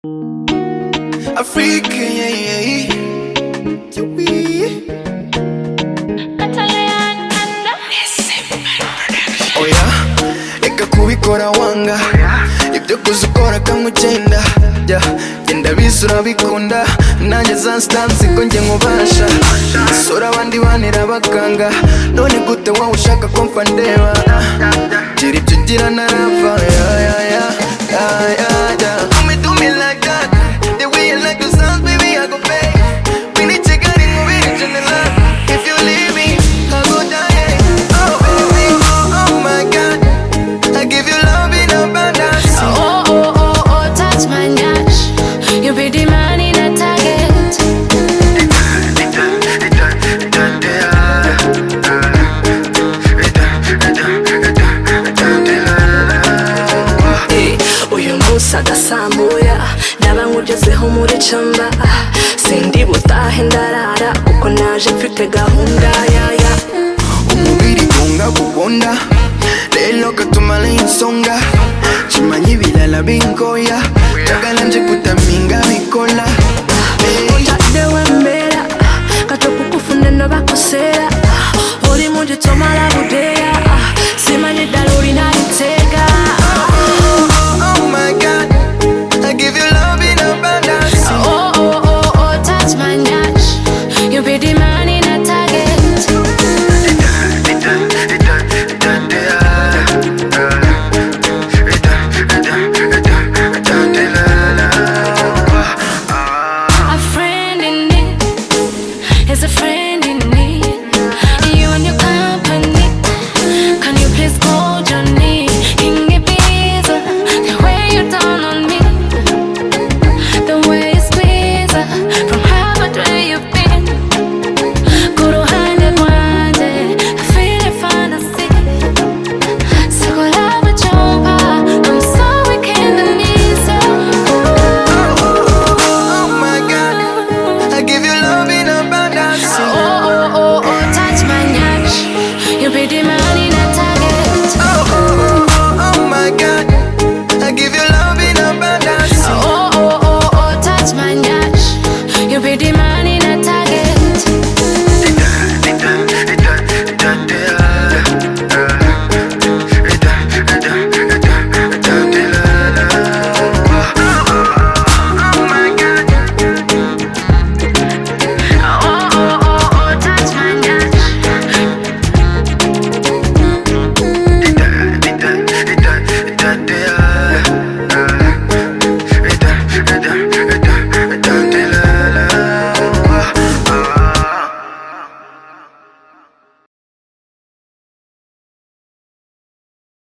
Africa, yeah. Oh yeah, eka kubikora wanga ibyo kuzukora kamugenda genda bisura bikunda nanjye za stance ko nge nkubasha sura abandi banira bakanga none gute wowe ushaka ko mfa ndeba gira ibyo ugira narava do me like that the way you like the sounds baby I go pay we need to get in movie in the love if you leave me I go die oh baby oh my god I give you love in abundance oh touch my nyash you be the man in a target uyu munsi agasambuya ndaba nkugezeho muri camba sindi butahe ndarara kuko naje mfite gahunda yaya umubiri gonga kubonda lelo katumala insonga chimanyi bilala bingoya tagala nje kutaminga bikola utadde wembera katokukufunda no bakosera oli mungi tomala budeya simanyi ddala olina biteera